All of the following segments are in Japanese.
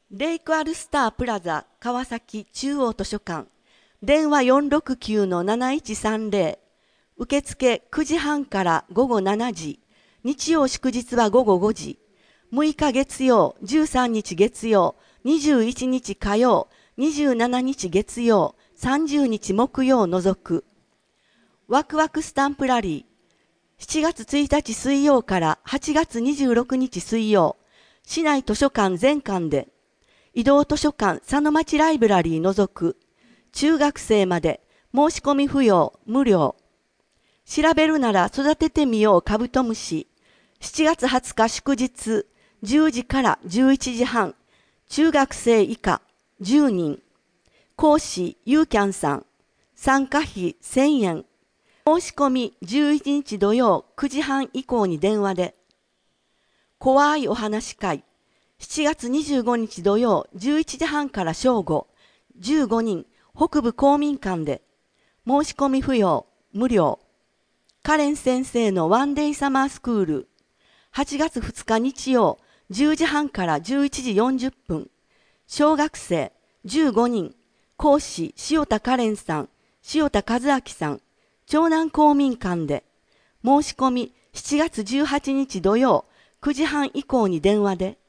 レイクアルスタープラザ川崎中央図書館電話469-7130受付9時半から午後7時日曜祝日は午後5時6日月曜13日月曜21日火曜27日月曜30日木曜除くワクワクスタンプラリー7月1日水曜から8月26日水曜市内図書館全館で移動図書館佐野町ライブラリー除く中学生まで申し込み不要無料調べるなら育ててみようカブトムシ7月20日祝日10時から11時半中学生以下10人講師ユーキャンさん参加費1000円申し込み11日土曜9時半以降に電話で怖いお話会7月25日土曜11時半から正午15人北部公民館で申し込み不要無料カレン先生のワンデイサマースクール8月2日日曜10時半から11時40分小学生15人講師塩田カレンさん塩田和明さん長南公民館で申し込み7月18日土曜9時半以降に電話で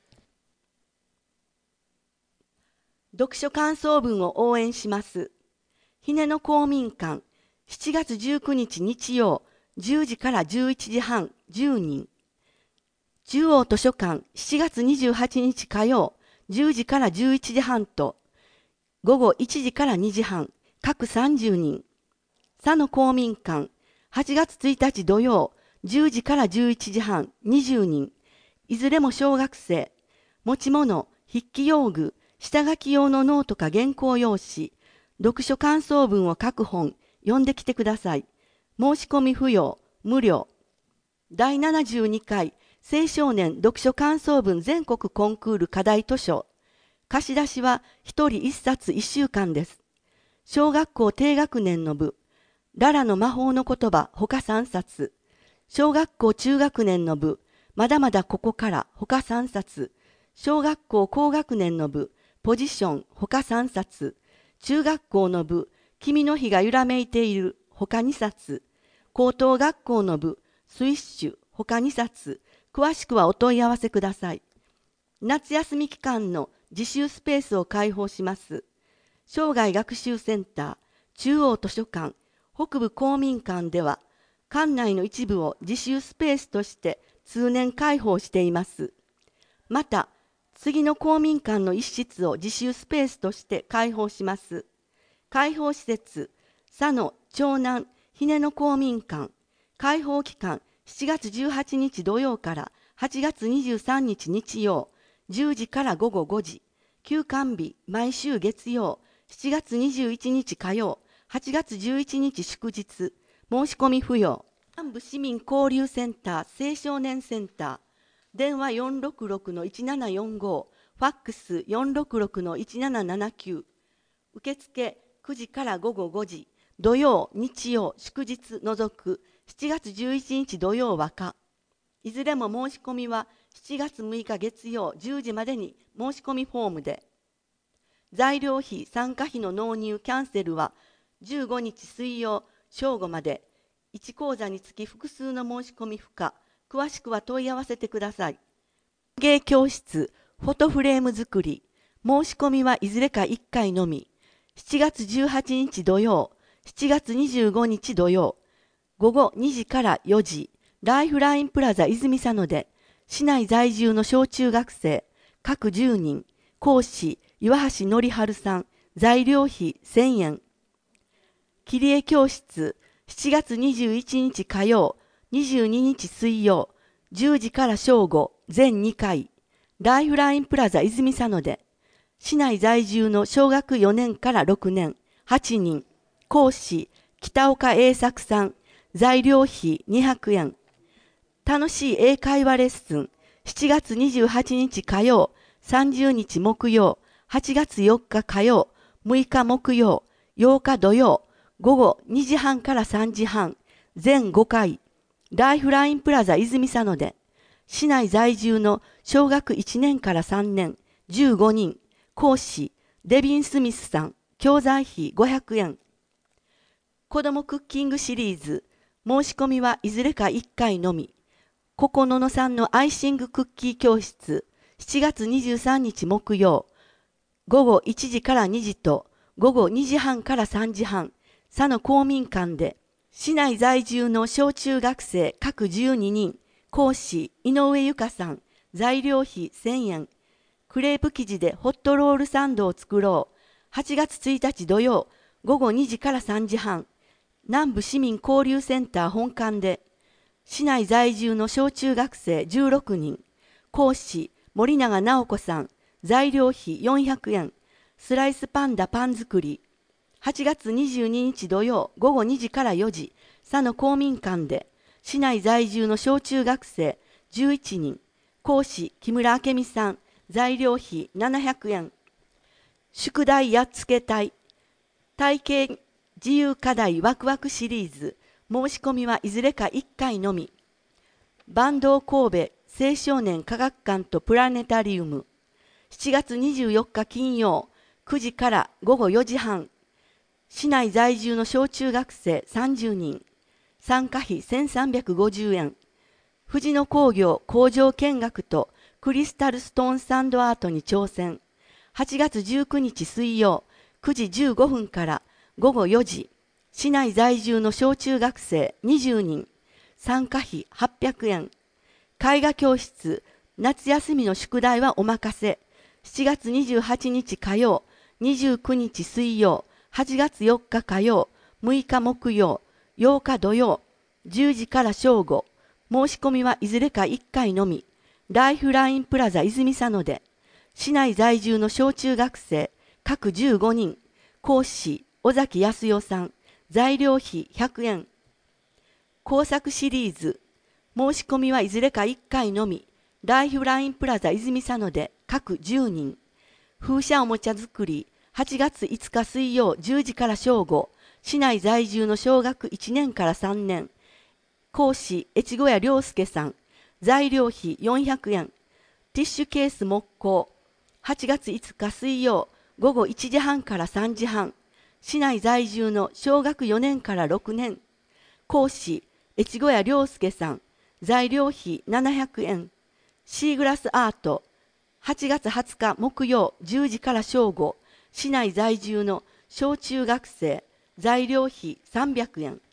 読書感想文を応援します。ひねの公民館7月19日日曜10時から11時半10人中央図書館7月28日火曜10時から11時半と午後1時から2時半各30人佐野公民館8月1日土曜10時から11時半20人いずれも小学生持ち物筆記用具下書き用のノートか原稿用紙読書感想文を書く本読んできてください申し込み不要無料第72回青少年読書感想文全国コンクール課題図書貸し出しは1人1冊1週間です小学校低学年の部ララの魔法の言葉他3冊小学校中学年の部まだまだここから他3冊小学校高学年の部ポジション他3冊中学校の部君の日が揺らめいている他2冊高等学校の部スイッシュ他2冊詳しくはお問い合わせください夏休み期間の自習スペースを開放します生涯学習センター中央図書館北部公民館では館内の一部を自習スペースとして通年開放していますまた次の公民館の一室を自習スペースとして開放します。開放施設、佐野長南ひねの公民館、開放期間7月18日土曜から8月23日日曜、10時から午後5時、休館日毎週月曜、7月21日火曜、8月11日祝日、申し込み不要。南部市民交流センター青少年センター、電話466-1745、ファックス466-1779、受付9時から午後5時、土曜、日曜、祝日除く7月11日土曜和歌。いずれも申し込みは7月6日月曜10時までに申し込みフォームで。材料費、参加費の納入キャンセルは15日水曜正午まで、1講座につき複数の申し込み不可。詳しくは問い合わせてください。芸教室、フォトフレーム作り、申し込みはいずれか1回のみ。7月18日土曜、7月25日土曜、午後2時から4時、ライフラインプラザ泉佐野で、市内在住の小中学生、各10人、講師、岩橋則春さん、材料費1000円。切り絵教室、7月21日火曜、22日水曜、10時から正午、全2回、ライフラインプラザ泉佐野で、市内在住の小学4年から6年、8人、講師、北岡栄作さん、材料費200円。楽しい英会話レッスン、7月28日火曜、30日木曜、8月4日火曜、6日木曜、8日土曜、午後2時半から3時半、全5回、ライフラインプラザ泉佐野で、市内在住の小学1年から3年、15人、 講師デビン・スミスさん、教材費500円。子どもクッキングシリーズ、申し込みはいずれか1回のみ。ここののさんのアイシングクッキー教室、7月23日木曜、午後1時から2時と午後2時半から3時半、佐野公民館で、市内在住の小中学生各12人、講師井上由香さん、材料費1000円。クレープ生地でホットロールサンドを作ろう。8月1日土曜、午後2時から3時半、南部市民交流センター本館で、市内在住の小中学生16人、講師森永直子さん、材料費400円、スライスパンダパン作り。8月22日土曜午後2時から4時、佐野公民館で、市内在住の小中学生11人、講師木村明美さん、材料費700円。宿題やっつけたい。体験自由課題ワクワクシリーズ。申し込みはいずれか1回のみ。坂東神戸青少年科学館とプラネタリウム。7月24日金曜9時から午後4時半。市内在住の小中学生30人。参加費1350円。藤野工業工場見学とクリスタルストーンサンドアートに挑戦。8月19日水曜9時15分から午後4時。市内在住の小中学生20人。参加費800円。絵画教室、夏休みの宿題はお任せ。7月28日火曜、29日水曜、8月4日火曜、6日木曜、8日土曜、10時から正午。申し込みはいずれか1回のみ。ライフラインプラザ泉佐野で、市内在住の小中学生各15人。講師尾崎康代さん。材料費100円。工作シリーズ。申し込みはいずれか1回のみ。ライフラインプラザ泉佐野で各10人。風車おもちゃ作り。8月5日水曜10時から正午。市内在住の小学1年から3年。講師越後屋良介さん。材料費400円。ティッシュケース木工。8月5日水曜午後1時半から3時半。市内在住の小学4年から6年。講師越後屋良介さん。材料費700円。シーグラスアート。8月20日木曜10時から正午。市内在住の小中学生。材料費300円。